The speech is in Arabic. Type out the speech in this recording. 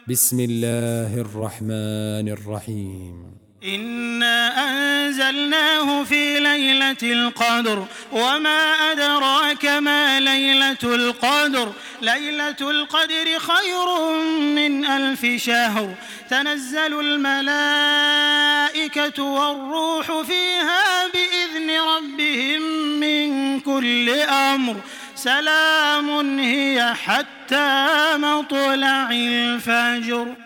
بسم الله الرحمن الرحيم إنا أنزلناه في ليلة القدر وما أدراك ما ليلة القدر ليلة القدر خير من 1000 شهر تنزل الملائكة والروح فيها بإذن ربهم من كل أمر سلام هي حتى مطلع الفجر.